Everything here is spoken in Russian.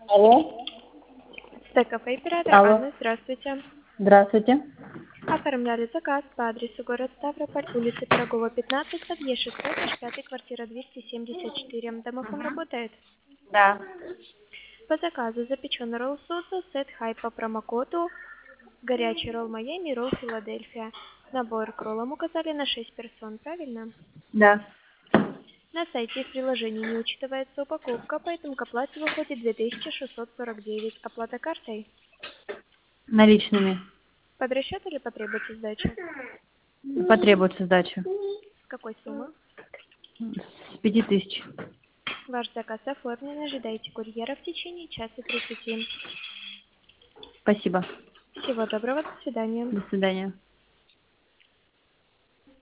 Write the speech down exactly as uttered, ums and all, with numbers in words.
Алло. Стек-кафе оператор Алло. Анна, здравствуйте. Здравствуйте. Оформляли заказ по адресу город Ставрополь, улица Пирогова, пятнадцать, подъезд шестой, этаж пятый, квартира двести семьдесят четыре. Домофон работает. Да. По заказу запечен ролл соуса, сет хай по промокоду, горячий ролл Майами, ролл Филадельфия. Набор к роллам указали на шесть персон, правильно? Да. На сайте и в приложении не учитывается упаковка, поэтому к оплате выходит две тысячи шестьсот сорок девять. Оплата картой. Наличными. Под расчет или потребуется сдача? Потребуется сдача. С какой суммы? С пяти тысяч. Ваш заказ оформлен, ожидайте курьера в течение часа тридцати. Спасибо. Всего доброго, до свидания. До свидания.